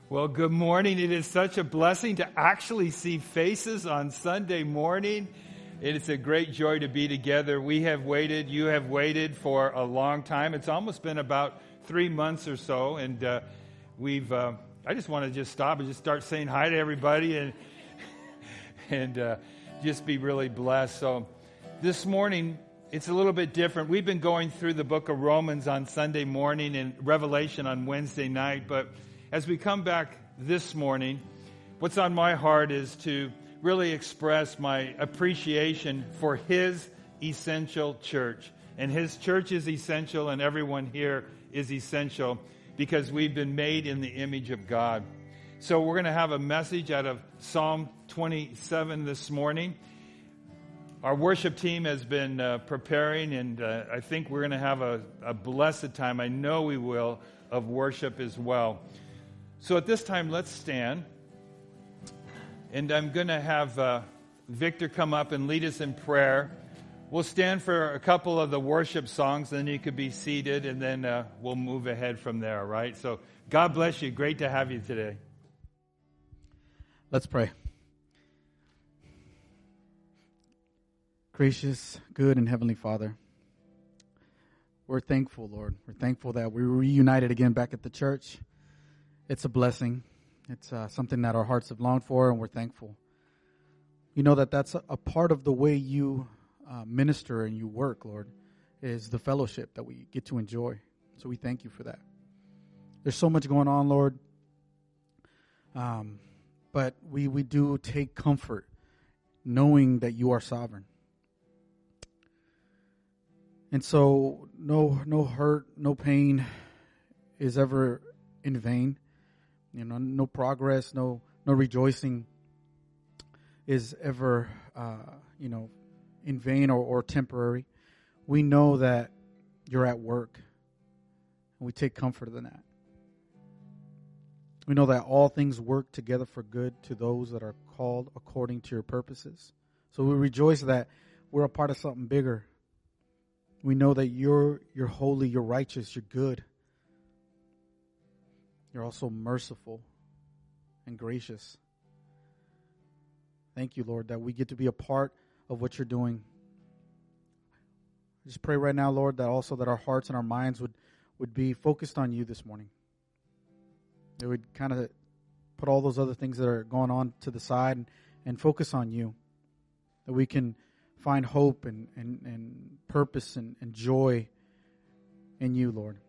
Well, good morning. It is such a blessing to actually see faces on Sunday morning. It is a great joy to be together. We have waited, you have waited for a long time. It's almost been about 3 months or so, and I just want to just stop and just start saying hi to everybody and just be really blessed. So this morning, it's a little bit different. We've been going through the book of Romans on Sunday morning and Revelation on Wednesday night, but as we come back this morning, what's on my heart is to really express my appreciation for His essential church. And His church is essential, and everyone here is essential because we've been made in the image of God. So we're going to have a message out of Psalm 27 this morning. Our worship team has been preparing, and I think we're going to have a blessed time. I know we will, of worship as well. So at this time, let's stand. And I'm going to have Victor come up and lead us in prayer. We'll stand for a couple of the worship songs, then you could be seated, and then we'll move ahead from there, all right? So God bless you. Great to have you today. Let's pray. Gracious, good, and Heavenly Father, we're thankful, Lord. We're thankful that we're reunited again back at the church. It's a blessing. It's something that our hearts have longed for, and we're thankful. You know that's a part of the way you minister and you work, Lord, is the fellowship that we get to enjoy. So we thank you for that. There's so much going on, Lord, but we do take comfort knowing that you are sovereign. And so no hurt, no pain is ever in vain. You know, no progress, no rejoicing is ever, in vain or temporary. We know that you're at work, and we take comfort in that. We know that all things work together for good to those that are called according to your purposes. So we rejoice that we're a part of something bigger. We know that you're holy, you're righteous, you're good. You're also merciful and gracious. Thank you, Lord, that we get to be a part of what you're doing. I just pray right now, Lord, that also that our hearts and our minds would be focused on you this morning. They would kind of put all those other things that are going on to the side and focus on you. That we can find hope and purpose and joy in you, Lord.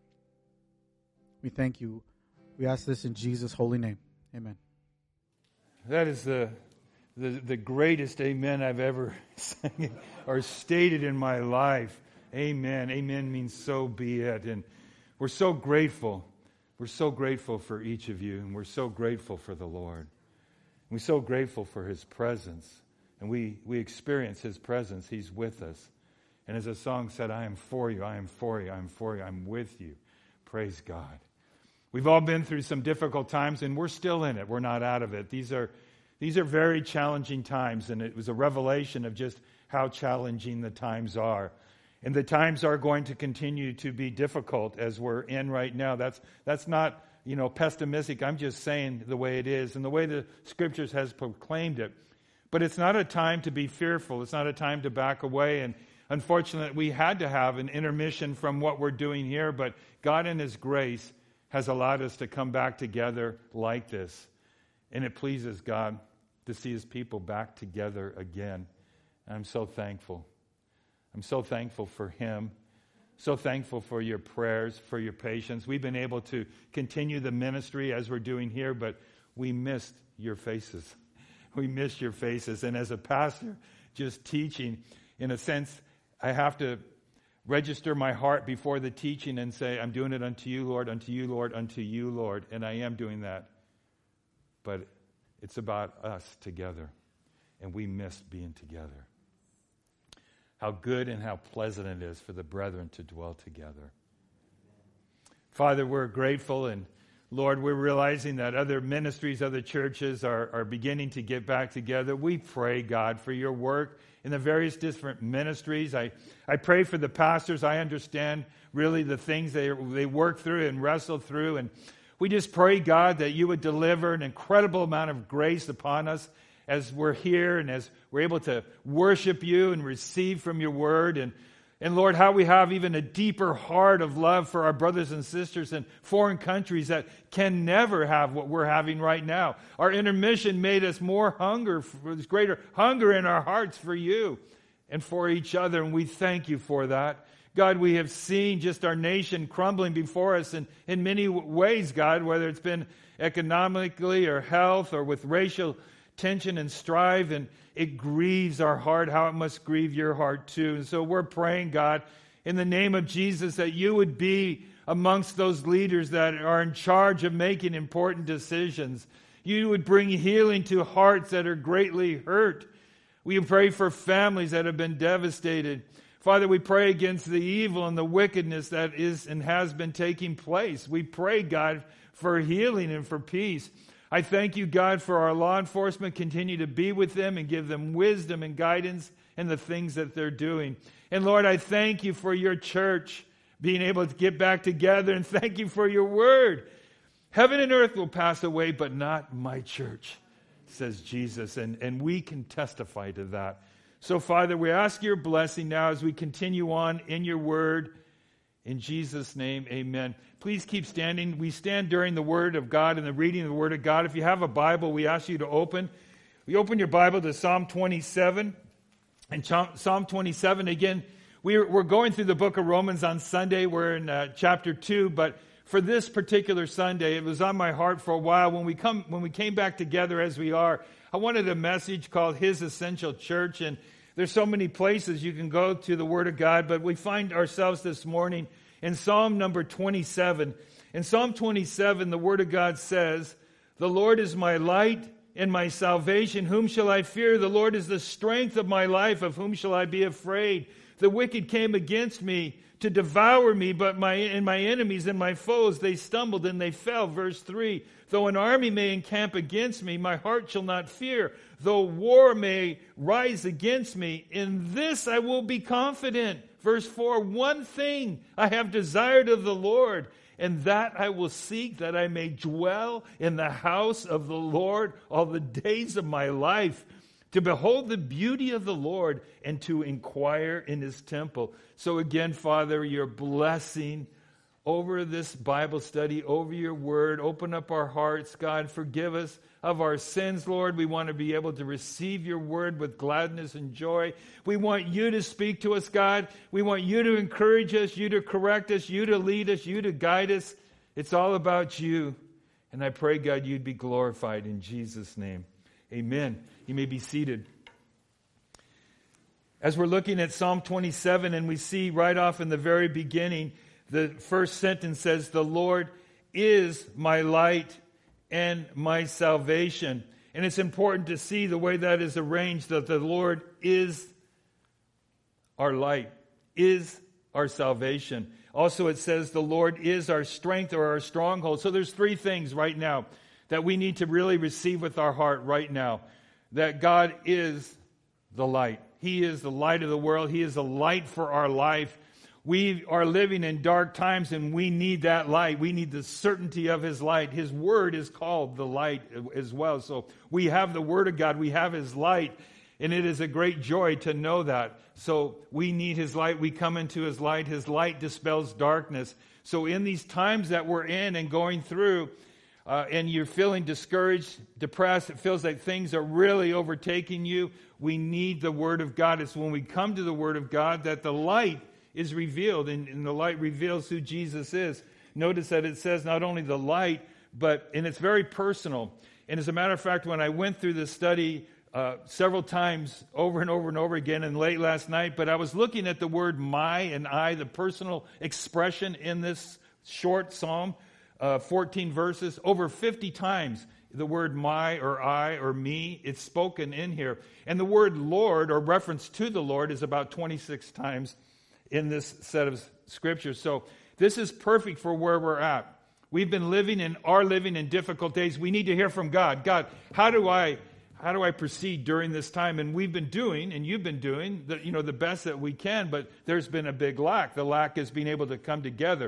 We thank you. We ask this in Jesus' holy name. Amen. That is the greatest amen I've ever sang or stated in my life. Amen. Amen means so be it. And we're so grateful. We're so grateful for each of you. And we're so grateful for the Lord. We're so grateful for His presence. And we experience His presence. He's with us. And as the song said, I am for you, I am for you, I am for you, I'm with you. Praise God. We've all been through some difficult times, and we're still in it. We're not out of it. These are very challenging times, and it was a revelation of just how challenging the times are. And the times are going to continue to be difficult as we're in right now. That's not, pessimistic. I'm just saying the way it is and the way the Scriptures has proclaimed it. But it's not a time to be fearful. It's not a time to back away. And unfortunately, we had to have an intermission from what we're doing here, but God in His grace has allowed us to come back together like this. And it pleases God to see His people back together again. And I'm so thankful. I'm so thankful for Him. So thankful for your prayers, for your patience. We've been able to continue the ministry as we're doing here, but we missed your faces. We missed your faces. And as a pastor, just teaching, in a sense, I have to register my heart before the teaching and say, I'm doing it unto you, Lord, unto you, Lord, unto you, Lord. And I am doing that. But it's about us together. And we missed being together. How good and how pleasant it is for the brethren to dwell together. Father, we're grateful, and Lord, we're realizing that other ministries, other churches are beginning to get back together. We pray, God, for your work in the various different ministries. I pray for the pastors. I understand really the things they work through and wrestle through. And We just pray, God, that you would deliver an incredible amount of grace upon us as we're here and as we're able to worship you and receive from your word. And Lord, how we have even a deeper heart of love for our brothers and sisters in foreign countries that can never have what we're having right now. Our intermission made us more hunger, there's greater hunger in our hearts for you and for each other, and we thank you for that. God, we have seen just our nation crumbling before us in many ways, God, whether it's been economically or health or with racial tension and strife, and it grieves our heart how it must grieve your heart too. And so we're praying, God, in the name of Jesus, that you would be amongst those leaders that are in charge of making important decisions. You would bring healing to hearts that are greatly hurt. We pray for families that have been devastated. Father, we pray against the evil and the wickedness that is and has been taking place. We pray, God, for healing and for peace. I thank you, God, for our law enforcement. Continue to be with them and give them wisdom and guidance in the things that they're doing. And Lord, I thank you for your church being able to get back together, and thank you for your word. Heaven and earth will pass away, but not my church, says Jesus, and we can testify to that. So, Father, we ask your blessing now as we continue on in your word. In Jesus' name, amen. Please keep standing. We stand during the word of God and the reading of the word of God. If you have a Bible, we ask you to open. We open your Bible to Psalm 27. And Psalm 27, again, we're going through the book of Romans on Sunday. We're in chapter 2, but for this particular Sunday, it was on my heart for a while. When we came back together as we are, I wanted a message called His Essential Church, and there's so many places you can go to the Word of God, but we find ourselves this morning in Psalm number 27. In Psalm 27, the Word of God says, "The Lord is my light and my salvation. Whom shall I fear? The Lord is the strength of my life. Of whom shall I be afraid? The wicked came against me to devour me, but my enemies and my foes, they stumbled and they fell." Verse 3, "Though an army may encamp against me, my heart shall not fear. Though war may rise against me, in this I will be confident." Verse 4, "One thing I have desired of the Lord, and that I will seek, that I may dwell in the house of the Lord all the days of my life, to behold the beauty of the Lord and to inquire in his temple." So again, Father, your blessing over this Bible study, over your word. Open up our hearts, God. Forgive us of our sins, Lord. We want to be able to receive your word with gladness and joy. We want you to speak to us, God. We want you to encourage us, you to correct us, you to lead us, you to guide us. It's all about you. And I pray, God, you'd be glorified in Jesus' name. Amen. You may be seated. As we're looking at Psalm 27, and we see right off in the very beginning, the first sentence says, "The Lord is my light and my salvation." And it's important to see the way that is arranged, that the Lord is our light, is our salvation. Also it says the Lord is our strength or our stronghold. So there's three things right now that we need to really receive with our heart right now. That God is the light. He is the light of the world. He is the light for our life. We are living in dark times, and we need that light. We need the certainty of his light. His word is called the light as well. So we have the word of God. We have his light, and it is a great joy to know that. So we need his light. We come into his light. His light dispels darkness. So in these times that we're in and going through, and you're feeling discouraged, depressed, it feels like things are really overtaking you, we need the word of God. It's when we come to the word of God that the light is revealed, and the light reveals who Jesus is. Notice that it says not only the light, and it's very personal. And as a matter of fact, when I went through this study several times over and over and over again, and late last night, but I was looking at the word my and I, the personal expression in this short psalm, 14 verses, over 50 times the word my or I or me, it's spoken in here. And the word Lord, or reference to the Lord, is about 26 times in this set of scriptures. So this is perfect for where we're at. We've been living in difficult days. We need to hear from God. God, how do I proceed during this time? And we've been doing, and you've been doing, the best that we can, but there's been a big lack. The lack is being able to come together.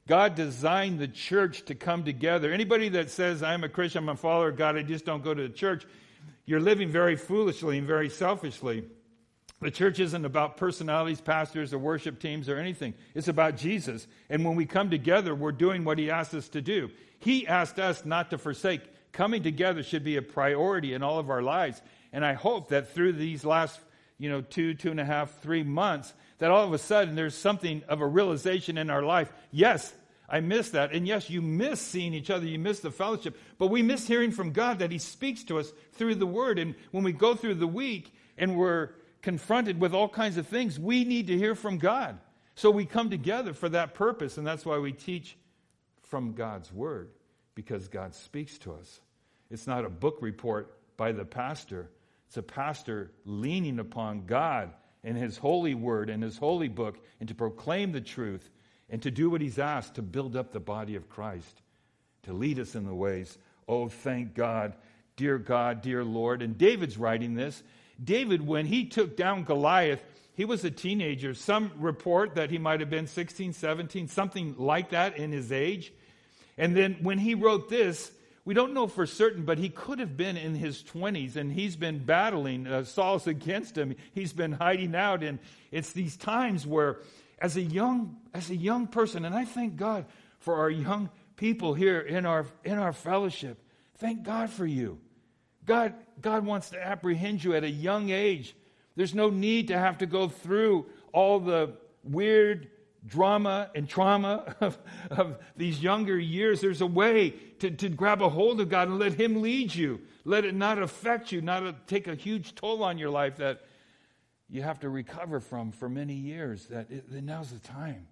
God designed the church to come together. Anybody that says, I'm a Christian, I'm a follower of God, I just don't go to the church, you're living very foolishly and very selfishly. The church isn't about personalities, pastors, or worship teams, or anything. It's about Jesus. And when we come together, we're doing what he asked us to do. He asked us not to forsake. Coming together should be a priority in all of our lives. And I hope that through these last, 2.5, 3 months, that all of a sudden there's something of a realization in our life. Yes, I miss that. And yes, you miss seeing each other. You miss the fellowship. But we miss hearing from God that he speaks to us through the word. And when we go through the week and we're confronted with all kinds of things, we need to hear from God. So we come together for that purpose, and that's why we teach from God's word, because God speaks to us. It's not a book report by the pastor. It's a pastor leaning upon God and his holy word and his holy book, and to proclaim the truth and to do what he's asked, to build up the body of Christ, to lead us in the ways. Oh, thank God, dear Lord. And David's writing this. David, when he took down Goliath, he was a teenager. Some report that he might have been 16, 17, something like that in his age. And then when he wrote this, we don't know for certain, but he could have been in his 20s, and he's been battling. Saul's against him. He's been hiding out, and it's these times where, as a young person, and I thank God for our young people here in our fellowship. Thank God for you. God wants to apprehend you at a young age. There's no need to have to go through all the weird drama and trauma of these younger years. There's a way to grab a hold of God and let him lead you. Let it not affect you, not take a huge toll on your life that you have to recover from for many years. Now's the time.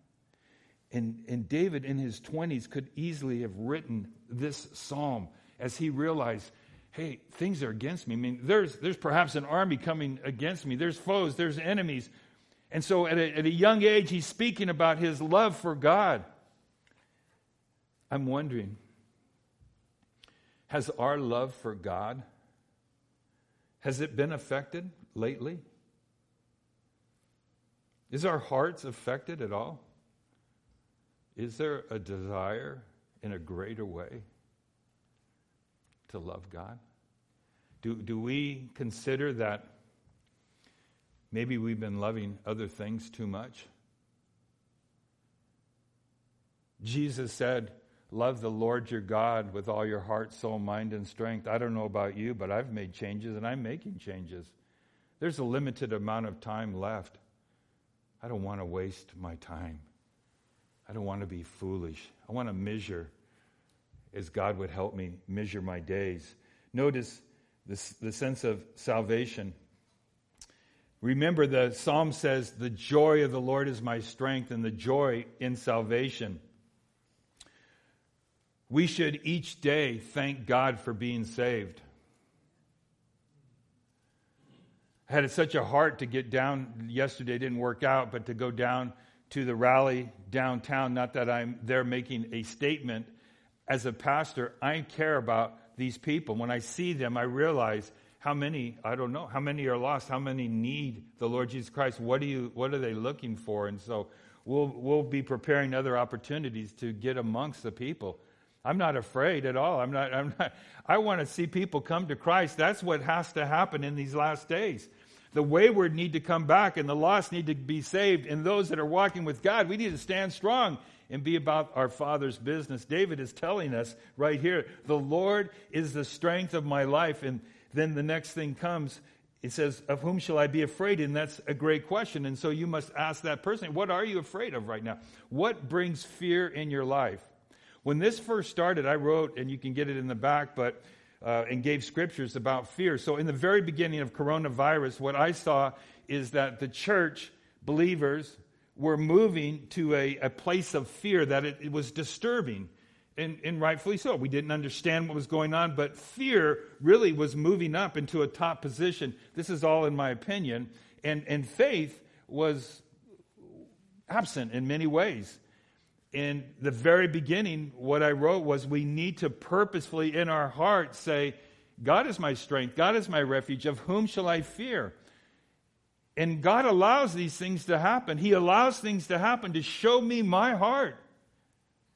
And David in his 20s could easily have written this psalm as he realized, hey, things are against me. I mean, there's perhaps an army coming against me. There's foes, there's enemies. And so at a young age, he's speaking about his love for God. I'm wondering, has our love for God, has it been affected lately? Is our hearts affected at all? Is there a desire in a greater way to love God? Do we consider that maybe we've been loving other things too much? Jesus said, love the Lord your God with all your heart, soul, mind, and strength. I don't know about you, but I've made changes and I'm making changes. There's a limited amount of time left. I don't want to waste my time. I don't want to be foolish. I want to measure as God would help me measure my days. Notice the sense of salvation. Remember, the psalm says, the joy of the Lord is my strength, and the joy in salvation. We should each day thank God for being saved. I had such a heart to get down yesterday. It didn't work out, but to go down to the rally downtown. Not that I'm there making a statement. As a pastor, I care about these people. When I see them, I realize how many, I don't know, how many are lost, how many need the Lord Jesus Christ. What are they looking for? And so we'll be preparing other opportunities to get amongst the people. I'm not afraid at all. I want to see people come to Christ. That's what has to happen in these last days. The wayward need to come back, and the lost need to be saved. And those that are walking with God, we need to stand strong and be about our Father's business. David is telling us right here, the Lord is the strength of my life. And then the next thing comes, it says, of whom shall I be afraid? And that's a great question. And so you must ask that person, what are you afraid of right now? What brings fear in your life? When this first started, I wrote, and you can get it in the back, and gave scriptures about fear. So in the very beginning of coronavirus, what I saw is that the church, believers, were moving to a place of fear, that it was disturbing, and rightfully so. We didn't understand what was going on, but fear really was moving up into a top position. This is all in my opinion. And faith was absent in many ways. In the very beginning, what I wrote was we need to purposefully in our hearts say, God is my strength, God is my refuge, of whom shall I fear? And God allows these things to happen. He allows things to happen to show me my heart.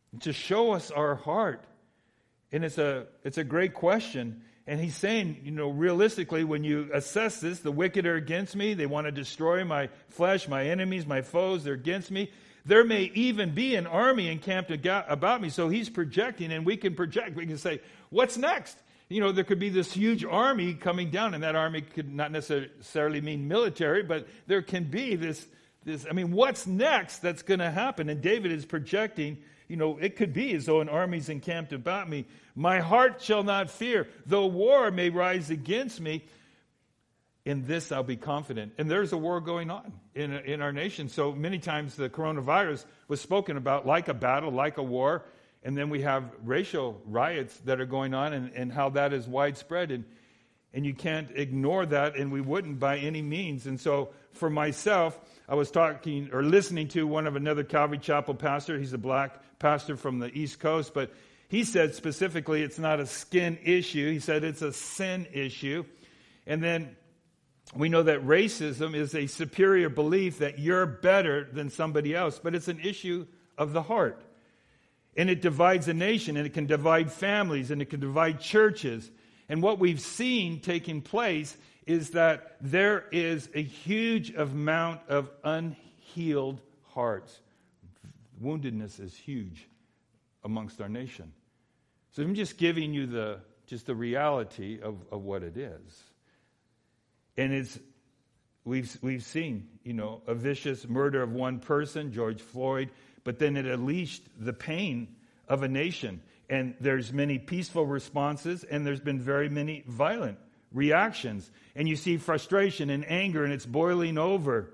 to show us our heart. And it's a great question. And he's saying, realistically, when you assess this, the wicked are against me. They want to destroy my flesh, my enemies, my foes. They're against me. There may even be an army encamped about me. So he's projecting, and we can project. We can say, what's next? There could be this huge army coming down, and that army could not necessarily mean military, but there can be this, what's next that's going to happen? And David is projecting, it could be as though an army's encamped about me. My heart shall not fear, though war may rise against me. In this I'll be confident. And there's a war going on in our nation. So many times the coronavirus was spoken about like a battle, like a war. And then we have racial riots that are going on and how that is widespread. And you can't ignore that, and we wouldn't by any means. And so for myself, I was talking or listening to another Calvary Chapel pastor. He's a black pastor from the East Coast, but he said specifically it's not a skin issue. He said it's a sin issue. And then we know that racism is a superior belief that you're better than somebody else, but it's an issue of the heart. And it divides a nation, and it can divide families, and it can divide churches. And what we've seen taking place is that there is a huge amount of unhealed hearts. Woundedness is huge amongst our nation. So I'm just giving you the reality of what it is. And we've seen, a vicious murder of one person, George Floyd, but then it unleashed the pain of a nation. And there's many peaceful responses, and there's been very many violent reactions. And you see frustration and anger, and it's boiling over.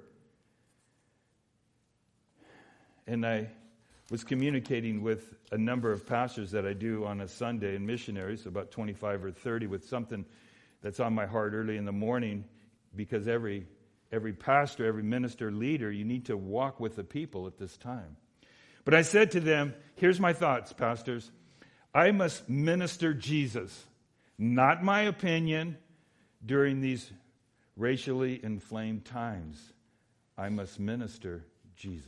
And I was communicating with a number of pastors that I do on a Sunday and missionaries, about 25 or 30, with something that's on my heart early in the morning, because every pastor, every minister, leader, you need to walk with the people at this time. But I said to them, here's my thoughts, pastors. I must minister Jesus, not my opinion, during these racially inflamed times. I must minister Jesus.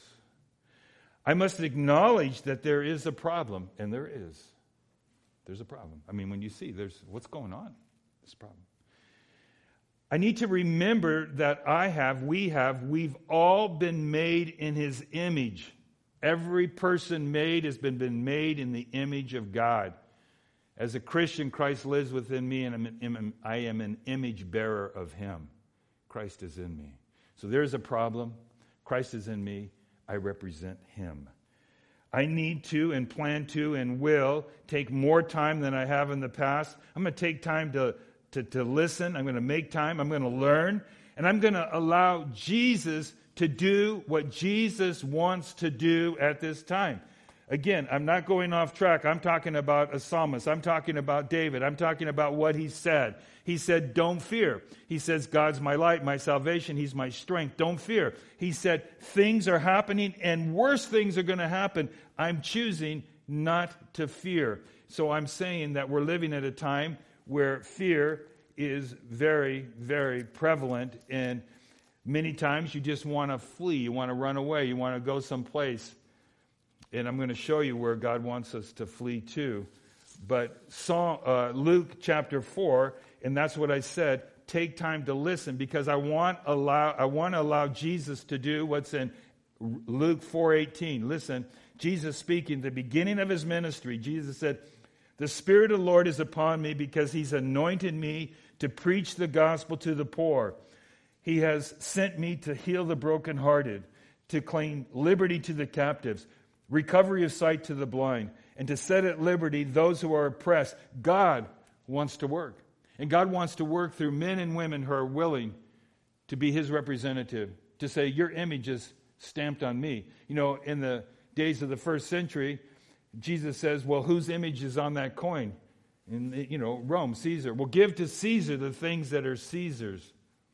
I must acknowledge that there is a problem, and there is. There's a problem. When you see there's what's going on, there's a problem. I need to remember that we've all been made in His image. Every person made has been made in the image of God. As a Christian, Christ lives within me, and I am an image bearer of Him. Christ is in me. So there's a problem. Christ is in me. I represent Him. I need to and plan to and will take more time than I have in the past. I'm going to take time to listen. I'm going to make time. I'm going to learn. And I'm going to allow Jesus to do what Jesus wants to do at this time. Again, I'm not going off track. I'm talking about a psalmist. I'm talking about David. I'm talking about what he said. He said, don't fear. He says, God's my light, my salvation. He's my strength. Don't fear. He said, things are happening and worse things are going to happen. I'm choosing not to fear. So I'm saying that we're living at a time where fear is very, very prevalent, and many times you just want to flee, you want to run away, you want to go someplace. And I'm going to show you where God wants us to flee to. But Luke chapter 4, and that's what I said, take time to listen, because I want to allow Jesus to do what's in Luke 4:18. Listen, Jesus speaking, the beginning of His ministry, Jesus said, the Spirit of the Lord is upon me because He's anointed me to preach the gospel to the poor. He has sent me to heal the brokenhearted, to claim liberty to the captives, recovery of sight to the blind, and to set at liberty those who are oppressed. God wants to work. And God wants to work through men and women who are willing to be His representative, to say, your image is stamped on me. In the days of the first century, Jesus says, well, whose image is on that coin? In Rome, Caesar. Well, give to Caesar the things that are Caesar's,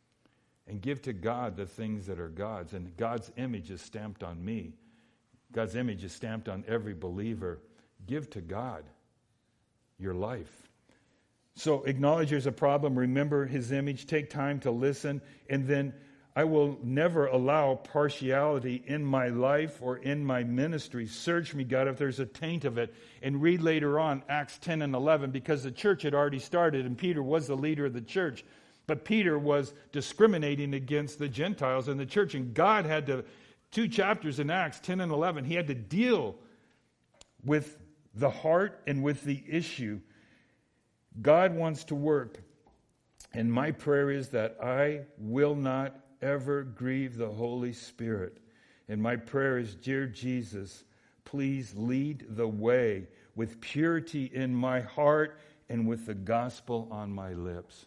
and give to God the things that are God's. And God's image is stamped on me. God's image is stamped on every believer. Give to God your life. So acknowledge there's a problem. Remember His image. Take time to listen. And then I will never allow partiality in my life or in my ministry. Search me, God, if there's a taint of it. And read later on, Acts 10 and 11, because the church had already started and Peter was the leader of the church. But Peter was discriminating against the Gentiles in the church. And God had to, 2 chapters in Acts 10 and 11, he had to deal with the heart and with the issue. God wants to work. And my prayer is that I will not ever grieve the Holy Spirit. And my prayer is, dear Jesus, please lead the way with purity in my heart and with the gospel on my lips.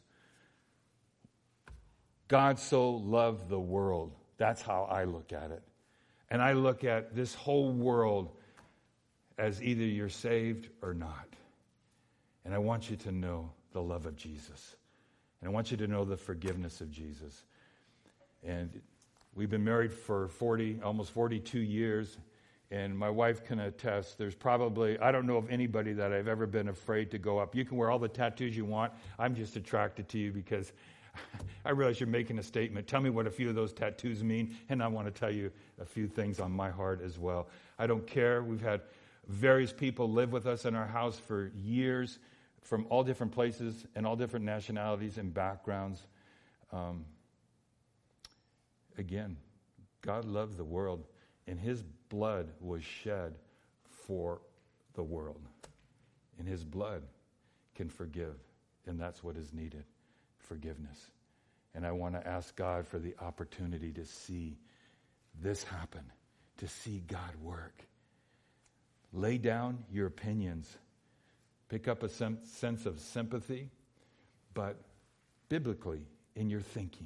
God so loved the world. That's how I look at it. And I look at this whole world as either you're saved or not. And I want you to know the love of Jesus. And I want you to know the forgiveness of Jesus. And we've been married for almost 42 years. And my wife can attest, there's probably, I don't know of anybody that I've ever been afraid to go up. You can wear all the tattoos you want. I'm just attracted to you because I realize you're making a statement. Tell me what a few of those tattoos mean. And I want to tell you a few things on my heart as well. I don't care. We've had various people live with us in our house for years from all different places and all different nationalities and backgrounds. Again, God loved the world, and his blood was shed for the world. And his blood can forgive, and that's what is needed, forgiveness. And I want to ask God for the opportunity to see this happen, to see God work. Lay down your opinions. Pick up a sense of sympathy, but biblically in your thinking.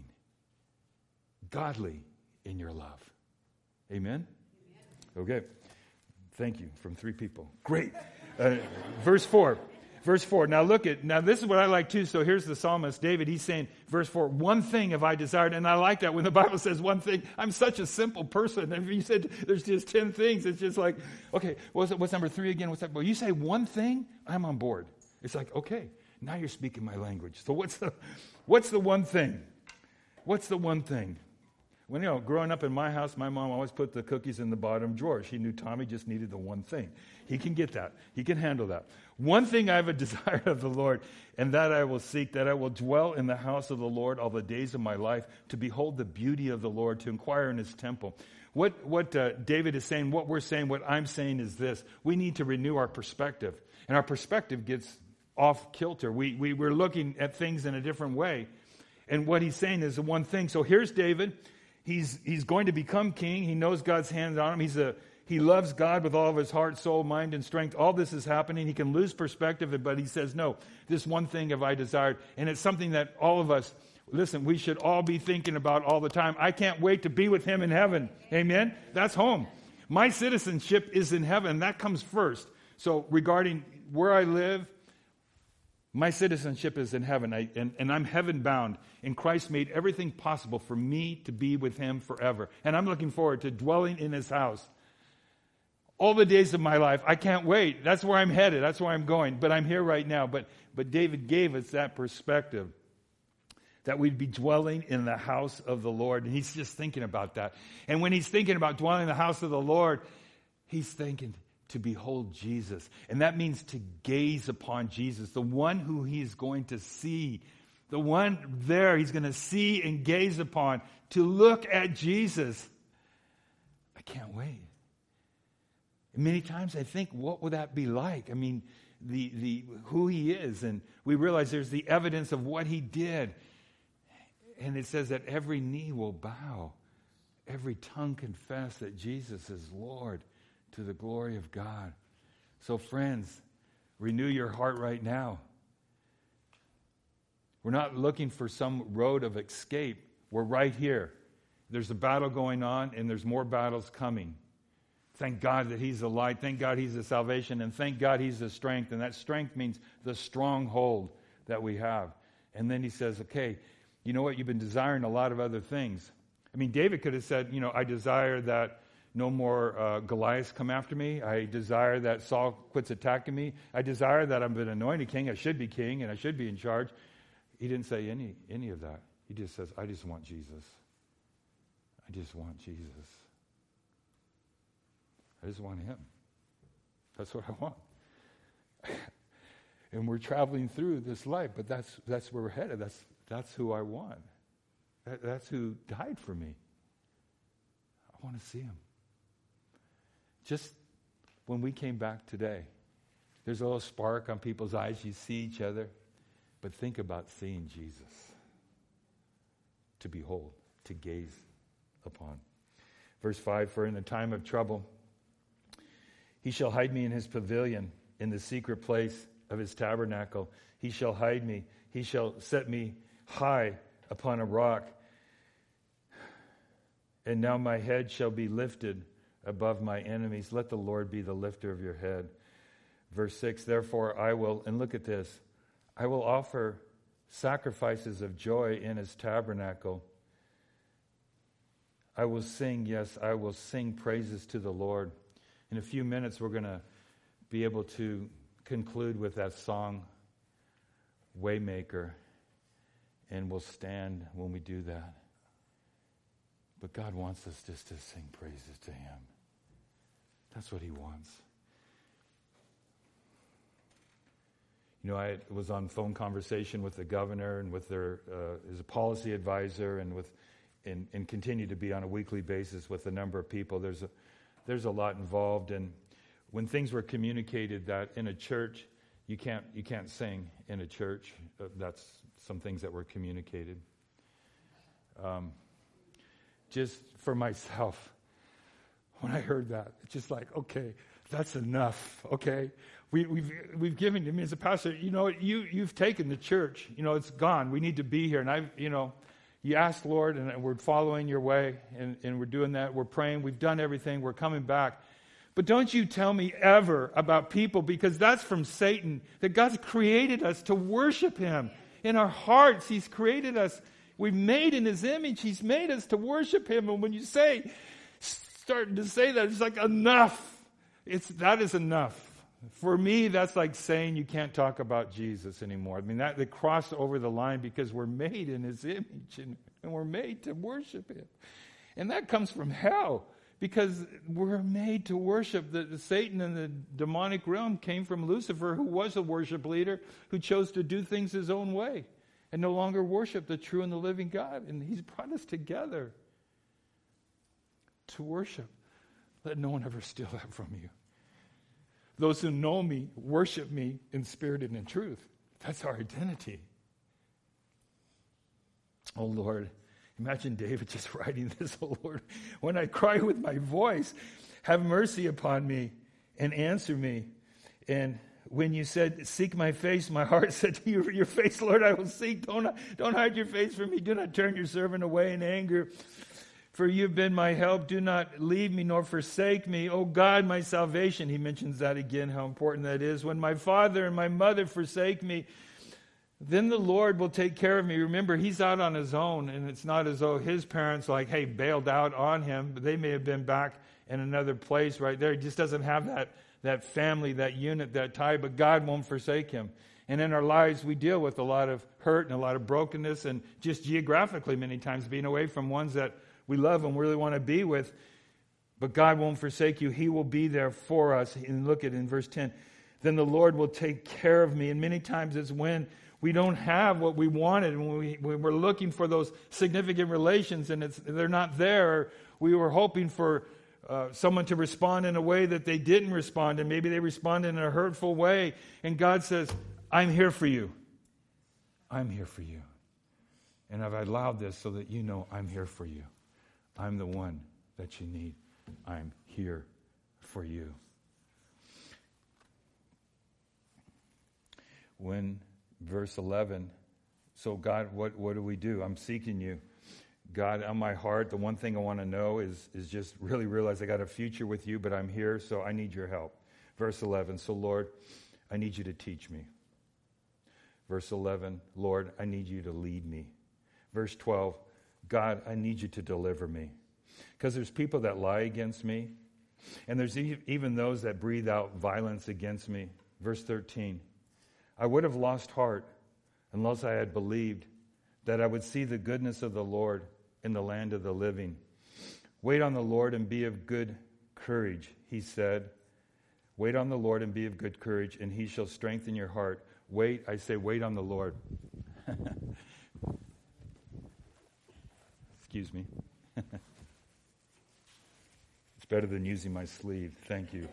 Godly in your love. Amen? Okay. Thank you from 3 people. Great. Verse 4. Now this is what I like too. So here's the psalmist, David. He's saying, verse 4, one thing have I desired. And I like that when the Bible says one thing. I'm such a simple person. If you said there's just 10 things, it's just like, okay, what's number 3 again? What's that? Well, you say one thing, I'm on board. It's like, okay, now you're speaking my language. So what's the one thing? What's the one thing? When, growing up in my house, my mom always put the cookies in the bottom drawer. She knew Tommy just needed the one thing. He can get that. He can handle that. One thing I have a desire of the Lord, and that I will seek, that I will dwell in the house of the Lord all the days of my life, to behold the beauty of the Lord, to inquire in his temple. What David is saying, what we're saying, what I'm saying is this. We need to renew our perspective. And our perspective gets off kilter. We're looking at things in a different way. And what he's saying is the one thing. So here's David. He's going to become king. He knows God's hand on him. He loves God with all of his heart, soul, mind, and strength. All this is happening. He can lose perspective, but he says, no, this one thing have I desired. And it's something that all of us, listen, we should all be thinking about all the time. I can't wait to be with him in heaven. Amen? That's home. My citizenship is in heaven. That comes first. So regarding where I live, my citizenship is in heaven, and I'm heaven-bound, and Christ made everything possible for me to be with him forever. And I'm looking forward to dwelling in his house all the days of my life. I can't wait. That's where I'm headed. That's where I'm going. But I'm here right now. But David gave us that perspective, that we'd be dwelling in the house of the Lord. And he's just thinking about that. And when he's thinking about dwelling in the house of the Lord, he's thinking to behold Jesus. And that means to gaze upon Jesus, the one who he's going to see, the one there he's going to see and gaze upon, to look at Jesus. I can't wait. And many times I think, what would that be like? I mean, the who he is, and we realize there's the evidence of what he did. And it says that every knee will bow, every tongue confess that Jesus is Lord, to the glory of God. So friends, renew your heart right now. We're not looking for some road of escape. We're right here. There's a battle going on, and there's more battles coming. Thank God that he's the light. Thank God he's the salvation. And thank God he's the strength. And that strength means the stronghold that we have. And then he says, okay, you know what? You've been desiring a lot of other things. I mean, David could have said, I desire that no more Goliaths come after me. I desire that Saul quits attacking me. I desire that I'm an anointed king. I should be king and I should be in charge. He didn't say any of that. He just says, I just want Jesus. I just want Jesus. I just want him. That's what I want. And we're traveling through this life, but that's where we're headed. That's who I want. That's who died for me. I want to see him. Just when we came back today, there's a little spark on people's eyes. You see each other. But think about seeing Jesus. To behold, to gaze upon. Verse 5, for in the time of trouble, he shall hide me in his pavilion, in the secret place of his tabernacle. He shall hide me. He shall set me high upon a rock. And now my head shall be lifted above my enemies. Let the Lord be the lifter of your head. Verse 6, therefore I will, and look at this, I will offer sacrifices of joy in his tabernacle. I will sing, yes, I will sing praises to the Lord. In a few minutes, we're going to be able to conclude with that song, Waymaker, and we'll stand when we do that. But God wants us just to sing praises to him. That's what he wants. You know, I was on phone conversation with the governor and with their his policy advisor, and continue to be on a weekly basis with a number of people. There's a lot involved, and when things were communicated that in a church you can't sing in a church, that's some things that were communicated. Just for myself, when I heard that, it's just like, okay, that's enough. Okay, we've given to me as a pastor. You know, you've taken the church. You know, it's gone. We need to be here, and you asked, Lord, and we're following your way, and we're doing that. We're praying. We've done everything. We're coming back. But don't you tell me ever about people, because that's from Satan, that God's created us to worship him. In our hearts, he's created us. We've made in his image. He's made us to worship him. And when you starting to say that, it's like enough. That is enough. For me, that's like saying you can't talk about Jesus anymore. I mean, they crossed over the line because we're made in his image and we're made to worship him. And that comes from hell because we're made to worship. The Satan and the demonic realm came from Lucifer, who was a worship leader, who chose to do things his own way and no longer worship the true and the living God. And he's brought us together to worship. Let no one ever steal that from you. Those who know me worship me in spirit and in truth. That's our identity. Oh, Lord, imagine David just writing this. Oh, Lord, when I cry with my voice, have mercy upon me and answer me. And when you said, seek my face, my heart said to you, your face, Lord, I will seek. Don't hide your face from me. Do not turn your servant away in anger. For you've been my help. Do not leave me nor forsake me. O God, my salvation. He mentions that again, how important that is. When my father and my mother forsake me, then the Lord will take care of me. Remember, he's out on his own, and it's not as though his parents bailed out on him. But they may have been back in another place right there. He just doesn't have that family, that unit, that tie, but God won't forsake him. And in our lives, we deal with a lot of hurt and a lot of brokenness, and just geographically many times being away from ones that we love and really want to be with. But God won't forsake you. He will be there for us. And look at it in verse 10. Then the Lord will take care of me. And many times it's when we don't have what we wanted, and when we're looking for those significant relations and they're not there. We were hoping for someone to respond in a way that they didn't respond, and maybe they responded in a hurtful way. And God says, I'm here for you. I'm here for you. And I've allowed this so that you know I'm here for you. I'm the one that you need. I'm here for you. When verse 11, so God, what do we do? I'm seeking you. God, on my heart, the one thing I want to know is just really realize I got a future with you, but I'm here, so I need your help. Verse 11, so Lord, I need you to teach me. Verse 11, Lord, I need you to lead me. Verse 12, God, I need you to deliver me. Because there's people that lie against me, and there's even those that breathe out violence against me. Verse 13, I would have lost heart unless I had believed that I would see the goodness of the Lord in the land of the living. Wait on the Lord and be of good courage, he said. Wait on the Lord and be of good courage, and he shall strengthen your heart. Wait, I say, wait on the Lord. Excuse me. It's better than using my sleeve. Thank you.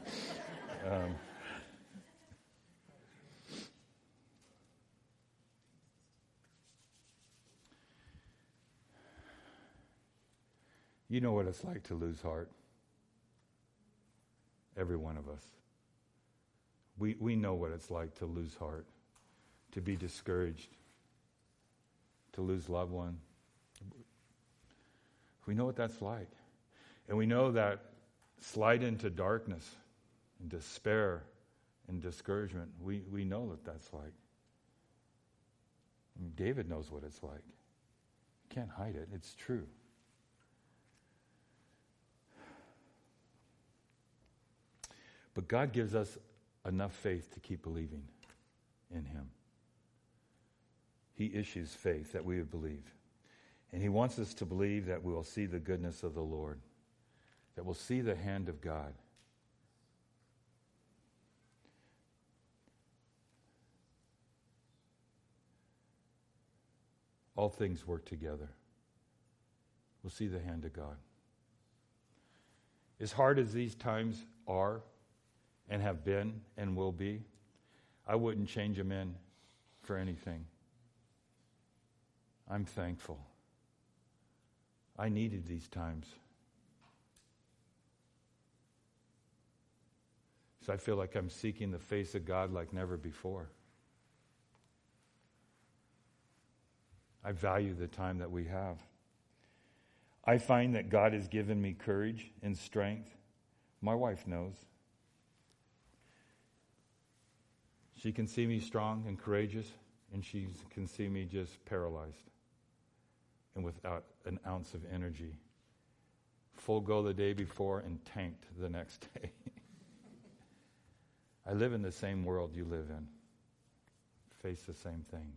You know what it's like to lose heart. Every one of us. We know what it's like to lose heart, to be discouraged, to lose loved one. We know what that's like. And we know that slide into darkness and despair and discouragement. We know what that's like. And David knows what it's like. You can't hide it. It's true. But God gives us enough faith to keep believing in him. He issues faith that we would believe. And he wants us to believe that we will see the goodness of the Lord, that we'll see the hand of God. All things work together. We'll see the hand of God. As hard as these times are, and have been and will be, I wouldn't change them in for anything. I'm thankful. I needed these times. So I feel like I'm seeking the face of God like never before. I value the time that we have. I find that God has given me courage and strength. My wife knows. She can see me strong and courageous, and she can see me just paralyzed and without an ounce of energy. Full go the day before and tanked the next day. I live in the same world you live in, face the same things.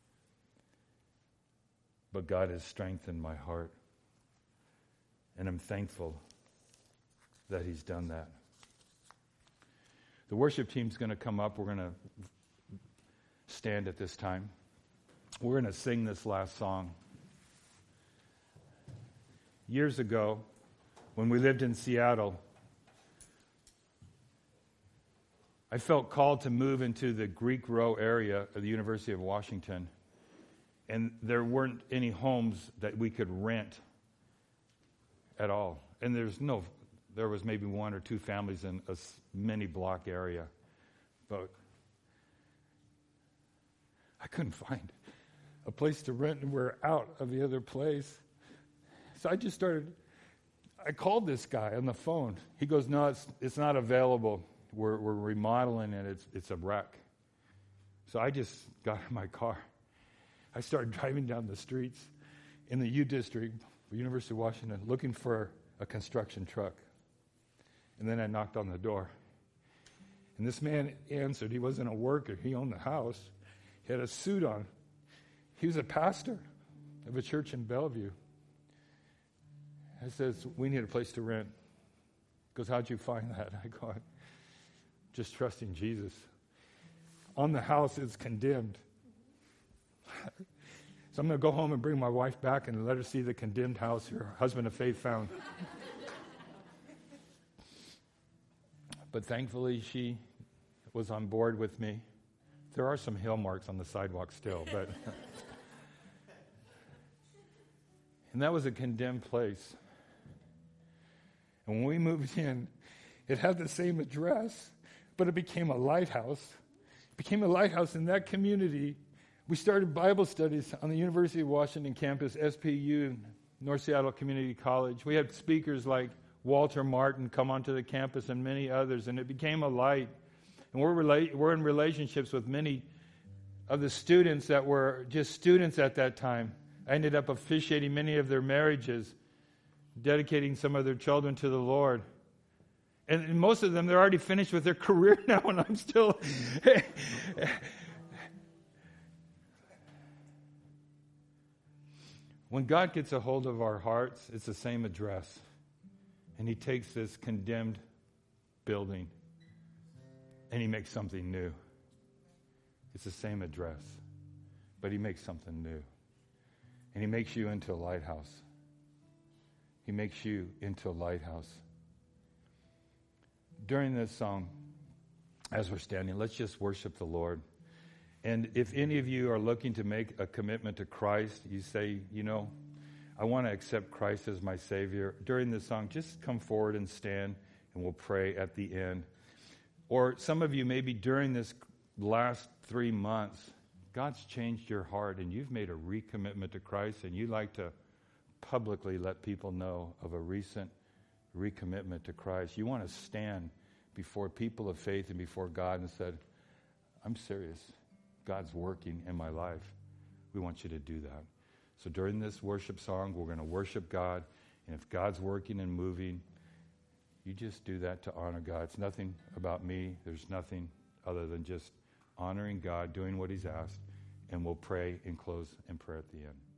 But God has strengthened my heart, and I'm thankful that he's done that. The worship team's going to come up. We're going to stand at this time. We're going to sing this last song. Years ago, when we lived in Seattle, I felt called to move into the Greek Row area of the University of Washington. And there weren't any homes that we could rent at all. And there was maybe one or two families in a mini block area. But I couldn't find a place to rent, and we're out of the other place. So I called this guy on the phone. He goes, no, it's not available. We're remodeling it. It's a wreck. So I just got in my car. I started driving down the streets in the U District, University of Washington, looking for a construction truck. And then I knocked on the door. And this man answered. He wasn't a worker. He owned the house. He had a suit on. He was a pastor of a church in Bellevue. I says, we need a place to rent. He goes, how'd you find that? I go, just trusting Jesus. On the house, it's condemned. So I'm going to go home and bring my wife back and let her see the condemned house her husband of faith found. But thankfully, she was on board with me. There are some hail marks on the sidewalk still, but... And that was a condemned place. And when we moved in, it had the same address, but it became a lighthouse. It became a lighthouse in that community. We started Bible studies on the University of Washington campus, SPU, North Seattle Community College. We had speakers like Walter Martin come onto the campus and many others, and it became a light. And we're in relationships with many of the students that were just students at that time. I ended up officiating many of their marriages, dedicating some of their children to the Lord. And most of them, they're already finished with their career now, and I'm still... When God gets a hold of our hearts, it's the same address. And he takes this condemned building and he makes something new. It's the same address, but he makes something new. And he makes you into a lighthouse. He makes you into a lighthouse. During this song, as we're standing, let's just worship the Lord. And if any of you are looking to make a commitment to Christ, you say, I want to accept Christ as my Savior. During this song, just come forward and stand, and we'll pray at the end. Or some of you, maybe during this last 3 months, God's changed your heart, and you've made a recommitment to Christ, and you'd like to publicly let people know of a recent recommitment to Christ. You want to stand before people of faith and before God and said, I'm serious. God's working in my life. We want you to do that. So during this worship song, we're going to worship God. And if God's working and moving, you just do that to honor God. It's nothing about me. There's nothing other than just honoring God, doing what he's asked. And we'll pray and close in prayer at the end.